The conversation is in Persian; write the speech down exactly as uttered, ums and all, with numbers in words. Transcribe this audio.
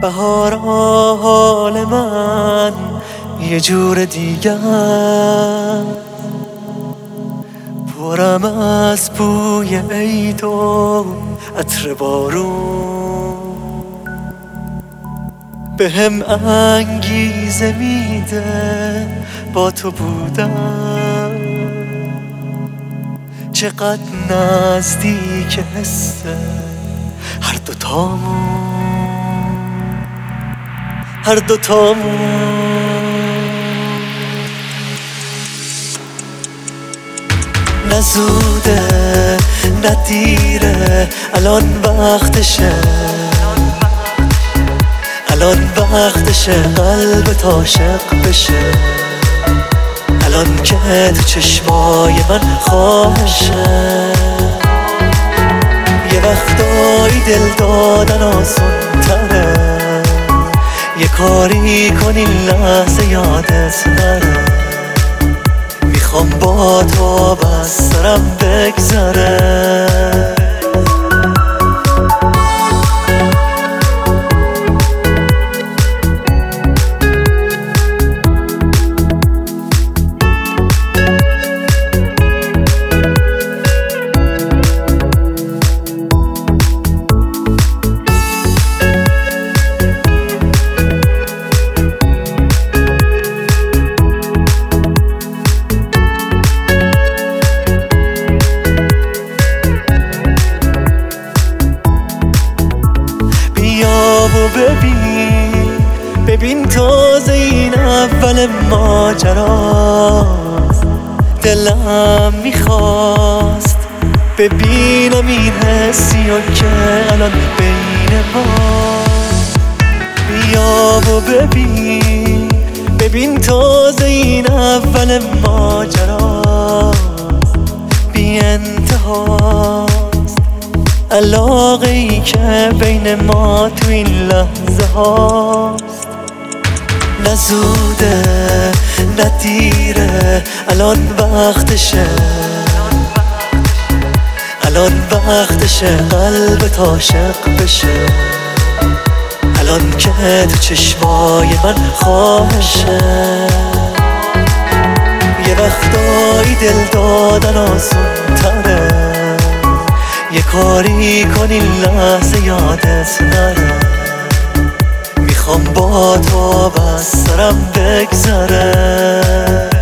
بهارا حال من یه جور دیگه، پرم از بوی عید و عطر بارون، به هم انگیزه میده با تو بودم. چقدر نزدیک حسه هر دوتامون، هر دوتامون. نزوده ندیره الان وقتشه، الان وقتشه قلبت عاشق بشه، الان که تو چشمای من خواهشه. یه وقتایی دل دادن آسون تره، یه کاری کن این لحظه یادت نره. میخوام با تو بس سرم بگذره. و ببین ببین تازه این اول ماجراست. دلم میخواست ببینم این حسی و که الان بین ماست. بیا و ببین ببین تازه این اول ماجراست. بی انتهاست علاقه ای که بین ما تو این لحظه هاست. نزوده ندیره الان وقتشه، الان وقتشه قلبت عاشق بشه، الان که تو چشمای من خواهشه. یه وقتایی دل دادن آسون تره، یه کاری کن این لحظه یادت نره. میخوام با تو بس سرم بگذره.